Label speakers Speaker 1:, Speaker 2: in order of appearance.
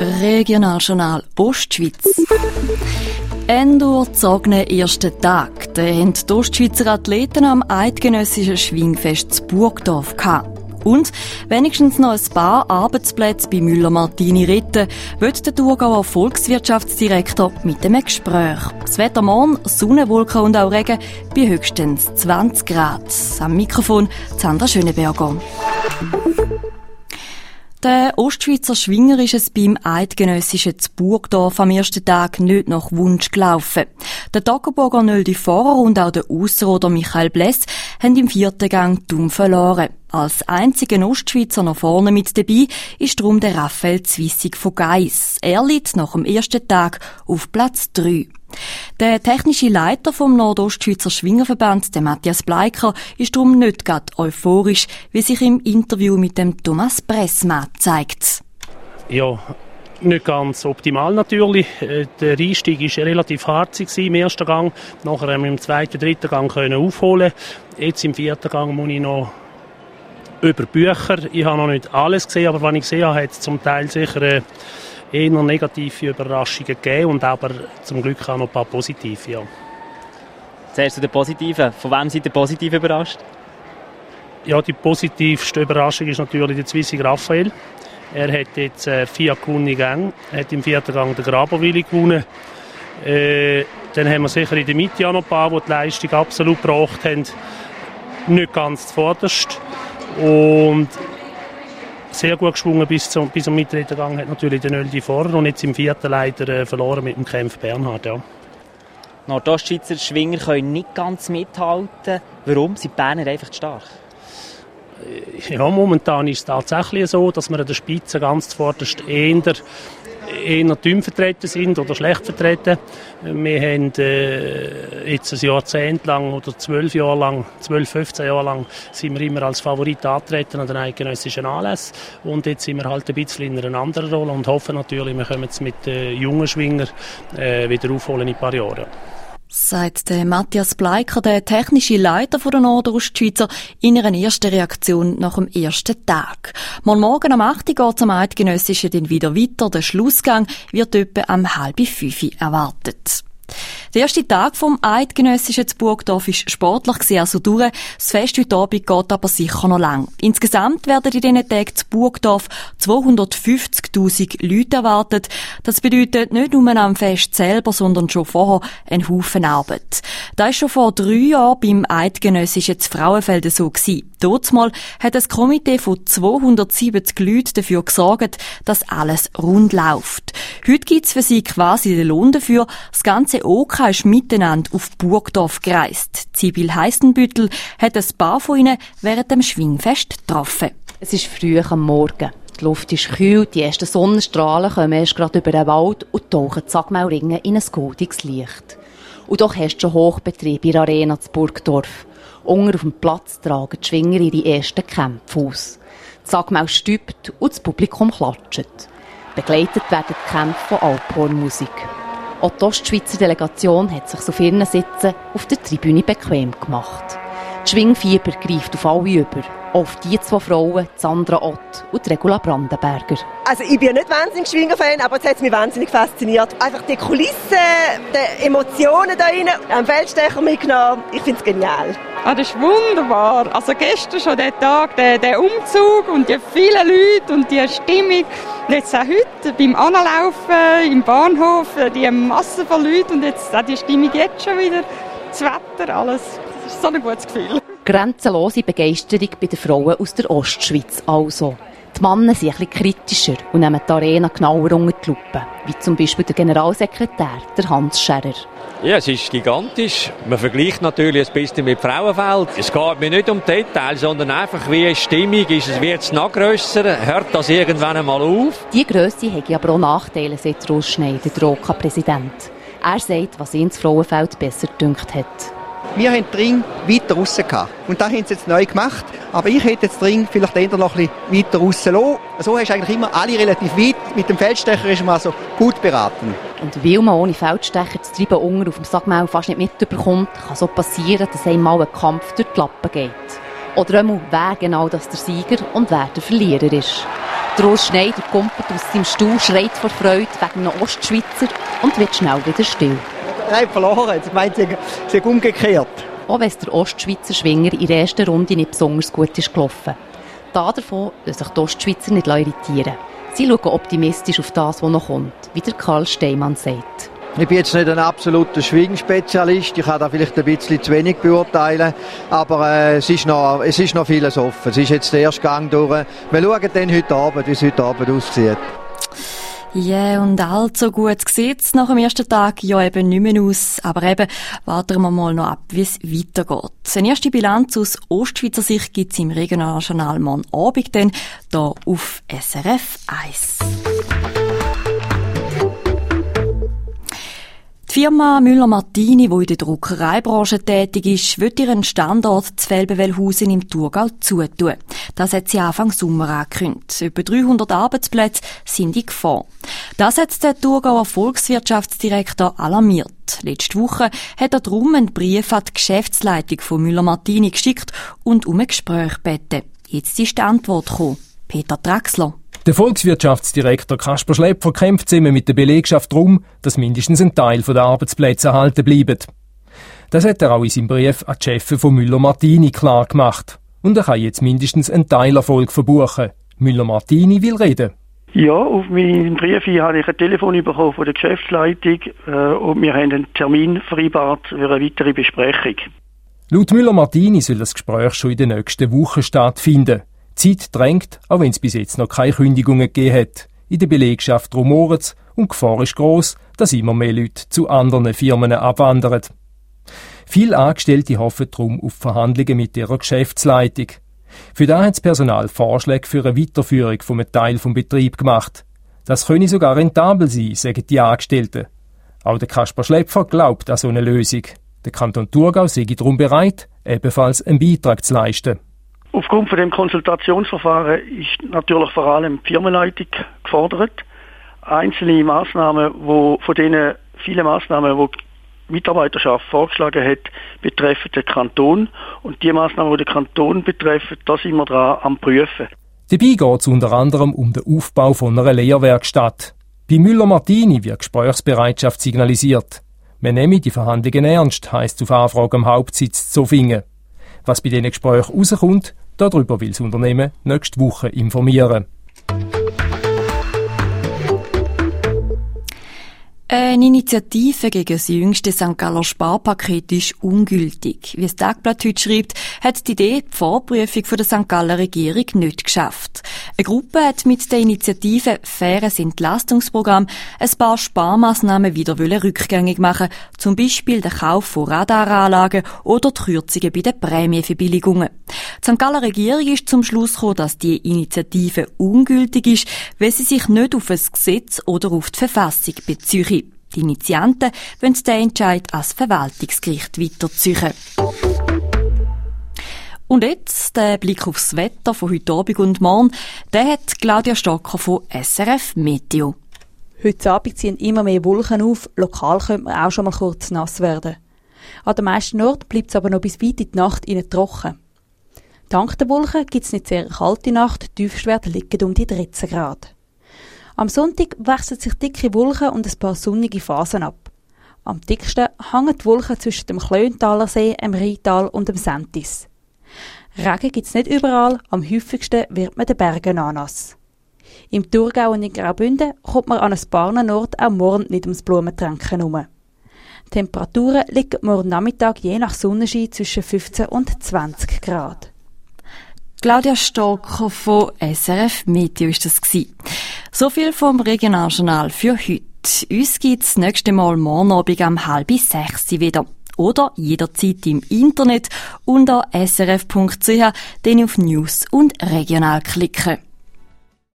Speaker 1: Regionaljournal Ostschweiz. Ein durchzogener ersten Tag, den haben die Ostschweizer Athleten am eidgenössischen Schwingfest zu Burgdorf gehabt. Und wenigstens noch ein paar Arbeitsplätze bei Müller-Martini retten, wird der Thurgauer Volkswirtschaftsdirektor mit einem Gespräch. Das Wetter morgen, Sonne, Wolken und auch Regen bei höchstens 20 Grad. Am Mikrofon Sandra Schöneberger. Der Ostschweizer Schwinger ist es beim eidgenössischen zu Burgdorf am ersten Tag nicht nach Wunsch gelaufen. Der Toggenburger Nöldi Vorer und auch der Ausserrhoder Michael Bless haben im vierten Gang dumm verloren. Als einziger Ostschweizer noch vorne mit dabei ist darum der Raphael Zwissig von Geiss. Er liegt nach dem ersten Tag auf Platz 3. Der technische Leiter vom Nordostschweizer Schwingerverband, der Matthias Bleiker, ist darum nicht gerade euphorisch, wie sich im Interview mit dem Thomas Bressmann zeigt.
Speaker 2: Ja, nicht ganz optimal natürlich. Der Einstieg war relativ hart im ersten Gang. Nachher haben wir im zweiten, dritten Gang aufholen. Jetzt im vierten Gang muss ich noch über Bücher. Ich habe noch nicht alles gesehen, aber was ich gesehen habe, hat es zum Teil sicher eher negative Überraschungen gegeben und aber zum Glück auch noch ein paar positive. Ja.
Speaker 3: Zuerst zu den Positiven. Von wem seid ihr positiv überrascht?
Speaker 2: Ja, die positivste Überraschung ist natürlich der Zwissig Raphael. Er hat jetzt 4 gewonnene Gänge, hat im vierten Gang den Graberwilli gewonnen. Dann haben wir sicher in der Mitte auch noch ein paar, die die Leistung absolut gebracht haben. Nicht ganz zuvorderst. Und sehr gut geschwungen bis zum mittleren Gang hat natürlich der Nöldi Vorer und jetzt im vierten leider verloren mit dem Kämpf Bernhard. Ja.
Speaker 3: Nordostschweizer Schwinger können nicht ganz mithalten. Warum? Sind die Berner einfach zu stark?
Speaker 2: Ja, momentan ist es tatsächlich so, dass wir an der Spitze ganz zuvorderst eher dünn vertreten sind oder schlecht vertreten. Wir haben jetzt ein Jahrzehnt lang oder 12, 15 Jahre lang sind wir immer als Favorit angetreten an den eidgenössischen Anlässen. Und jetzt sind wir halt ein bisschen in einer anderen Rolle und hoffen natürlich, wir können es mit jungen Schwingern wieder aufholen in ein paar Jahren.
Speaker 1: Sagt der Matthias Bleiker, der technische Leiter der Nordostschweizer, in ihrer ersten Reaktion nach dem ersten Tag. Morgen am 8. geht es am Eidgenössischen dann wieder weiter. Der Schlussgang wird etwa um 4:30 erwartet. Der erste Tag vom Eidgenössischen zu Burgdorf war sportlich also durch. Das Fest heute Abend geht aber sicher noch lang. Insgesamt werden in diesen Tagen zu Burgdorf 250'000 Leute erwartet. Das bedeutet nicht nur am Fest selber, sondern schon vorher einen Haufen Arbeit. Das war schon vor 3 Jahren beim Eidgenössischen zu Frauenfelde so gewesen. Dazumal hat das Komitee von 270 Leuten dafür gesorgt, dass alles rund läuft. Heute gibt es für sie quasi den Lohn dafür. Das ganze OK ist miteinander auf Burgdorf gereist. Sibyl Heistenbüttel hat ein paar von ihnen während dem Schwingfest getroffen.
Speaker 4: Es ist früh am Morgen. Die Luft ist kühl, die ersten Sonnenstrahlen kommen erst gerade über den Wald und tauchen die Sagmauringen in ein goldiges Licht. Und doch hast du schon Hochbetrieb in der Arena zu Burgdorf. Unten auf dem Platz tragen die Schwinger ihre ersten Kämpfe aus. Die Sagmau stübt und das Publikum klatscht. Begleitet werden die Kämpfe von Alphornmusik. Auch die Ostschweizer Delegation hat sich auf ihren Sitzen auf der Tribüne bequem gemacht. Die Schwingfieber greift auf alle über. Auch auf die 2 Frauen, Sandra Ott und Regula Brandenberger.
Speaker 5: Also ich bin nicht wahnsinnig Schwinger-Fan, aber es hat mich wahnsinnig fasziniert. Einfach die Kulissen, die Emotionen da rein, am Feldstecher mitgenommen. Ich finde es genial.
Speaker 6: Ah, das ist wunderbar. Also gestern schon der Tag, der Umzug und die vielen Leute und die Stimmung. Und jetzt auch heute beim Anlaufen im Bahnhof, die Masse von Leuten und jetzt auch die Stimmung jetzt schon wieder. Das Wetter, alles. Das ist so ein gutes Gefühl.
Speaker 4: Grenzenlose Begeisterung bei den Frauen aus der Ostschweiz also. Die Männer sind ein bisschen kritischer und nehmen die Arena genauer unter die Lupe, wie zum Beispiel der Generalsekretär, der Hans Scherer.
Speaker 7: Ja, es ist gigantisch. Man vergleicht natürlich ein bisschen mit Frauenfeld. Es geht mir nicht um Details, sondern einfach wie eine Stimmung ist. Wird es noch grösser? Hört das irgendwann einmal auf?
Speaker 4: Die Grösse hat aber auch Nachteile, sagt Urs Schneider, der OK-Präsident. Er sagt, was ihn das Frauenfeld besser gedünkt hat.
Speaker 8: Wir haben den Ring weiter raus gehabt. Und das haben sie jetzt neu gemacht. Aber ich hätte jetzt den Ring vielleicht eher noch ein bisschen weiter rausgelassen. So hast du eigentlich immer alle relativ weit. Mit dem Feldstecher ist man also gut beraten.
Speaker 4: Und weil man ohne Feldstecher das Treiben unten auf dem Sagmau fast nicht mitbekommt, kann so passieren, dass einmal ein Kampf durch die Lappen geht. Oder einmal, wer genau das der Sieger und wer der Verlierer ist. Der Urs Schneider kommt aus seinem Stuhl, schreit vor Freude wegen einem Ostschweizer und wird schnell wieder still.
Speaker 8: Er hat verloren, sie meint, sie ist umgekehrt.
Speaker 4: Auch wenn es der Ostschweizer Schwinger in der ersten Runde nicht besonders gut ist gelaufen. Davon lassen sich die Ostschweizer nicht irritieren. Sie schauen optimistisch auf das, was noch kommt, wie der Karl Steinmann sagt.
Speaker 9: Ich bin jetzt nicht ein absoluter Schwingenspezialist, ich kann da vielleicht ein bisschen zu wenig beurteilen, aber es ist noch vieles offen. Es ist jetzt der erste Gang durch. Wir schauen dann heute Abend, wie es heute Abend aussieht.
Speaker 1: Ja, und allzu gut sieht es nach dem ersten Tag ja eben nicht mehr aus. Aber eben, warten wir mal noch ab, wie es weitergeht. Eine erste Bilanz aus Ostschweizer Sicht gibt es im Regionaljournal morgen Abend dann, hier auf SRF 1. Die Firma Müller-Martini, die in der Druckereibranche tätig ist, will ihren Standort zu Felbenwellhausen im Thurgau zutun. Das hat sie Anfang Sommer angekündigt. Über 300 Arbeitsplätze sind in Gefahr. Das hat der Thurgauer Volkswirtschaftsdirektor alarmiert. Letzte Woche hat er darum einen Brief an die Geschäftsleitung von Müller-Martini geschickt und um ein Gespräch gebeten. Jetzt ist die Antwort gekommen. Peter Draxler.
Speaker 10: Der Volkswirtschaftsdirektor Kasper Schläpfer kämpft zusammen mit der Belegschaft darum, dass mindestens ein Teil der Arbeitsplätze erhalten bleibt. Das hat er auch in seinem Brief an die Chefin von Müller-Martini klar gemacht. Und er kann jetzt mindestens einen Teilerfolg verbuchen. Müller-Martini will reden.
Speaker 11: Ja, auf meinen Brief habe ich ein Telefon bekommen von der Geschäftsleitung und wir haben einen Termin vereinbart für eine weitere Besprechung.
Speaker 10: Laut Müller-Martini soll das Gespräch schon in den nächsten Wochen stattfinden. Die Zeit drängt, auch wenn es bis jetzt noch keine Kündigungen gegeben hat. In der Belegschaft rumort es und die Gefahr ist gross, dass immer mehr Leute zu anderen Firmen abwandern. Viele Angestellte hoffen darum auf Verhandlungen mit ihrer Geschäftsleitung. Für das hat das Personal Vorschläge für eine Weiterführung von einem Teil des Betriebs gemacht. Das könne sogar rentabel sein, sagen die Angestellten. Auch der Kasper Schläpfer glaubt an so eine Lösung. Der Kanton Thurgau sei darum bereit, ebenfalls einen Beitrag zu leisten.
Speaker 11: Aufgrund von dem Konsultationsverfahren ist natürlich vor allem die Firmenleitung gefordert. Einzelne Massnahmen, viele Massnahmen, die die Mitarbeiterschaft vorgeschlagen hat, betreffen den Kanton. Und die Massnahmen, die den Kanton betreffen, da sind wir dran am Prüfen.
Speaker 10: Dabei geht es unter anderem um den Aufbau von einer Lehrwerkstatt. Bei Müller-Martini wird Gesprächsbereitschaft signalisiert. Wir nehmen die Verhandlungen ernst, heisst es auf Anfrage am Hauptsitz Zofingen. Was bei diesen Gesprächen rauskommt, darüber will das Unternehmen nächste Woche informieren.
Speaker 1: Eine Initiative gegen das jüngste St. Galler Sparpaket ist ungültig. Wie das Tagblatt heute schreibt, hat die Idee die Vorprüfung von der St. Galler Regierung nicht geschafft. Eine Gruppe hat mit der Initiative «Faires Entlastungsprogramm» ein paar Sparmaßnahmen wieder rückgängig machen, zum Beispiel den Kauf von Radaranlagen oder die Kürzungen bei den Prämienverbilligungen. Die St. Galler Regierung ist zum Schluss gekommen, dass die Initiative ungültig ist, weil sie sich nicht auf ein Gesetz oder auf die Verfassung bezieht. Die Initianten wollen den Entscheid als Verwaltungsgericht weiterziehen. Und jetzt der Blick aufs Wetter von heute Abend und morgen, den hat Claudia Stocker von SRF Meteo.
Speaker 12: Heute Abend ziehen immer mehr Wolken auf, lokal könnte man auch schon mal kurz nass werden. An den meisten Orten bleibt es aber noch bis weit in die Nacht innen trocken. Dank der Wolken gibt es nicht sehr kalte Nacht, die Tiefstwerte liegen um die 13 Grad. Am Sonntag wechseln sich dicke Wolken und ein paar sonnige Phasen ab. Am dicksten hängen die Wolken zwischen dem Klöntaler See, dem Rheintal und dem Sentis. Regen gibt es nicht überall, am häufigsten wird man den Bergen nass. Im Thurgau und in Graubünden kommt man an ein paar Orten auch morgen nicht ums Blumentränken herum. Temperaturen liegen morgen Nachmittag je nach Sonnenschein zwischen 15 und 20 Grad.
Speaker 1: Claudia Stocker von SRF Meteo ist das gewesen. So viel vom Regionaljournal für heute. Uns gibt's nächste Mal morgen Abend um 5:30 wieder. Oder jederzeit im Internet unter srf.ch, dann auf News und Regional klicken.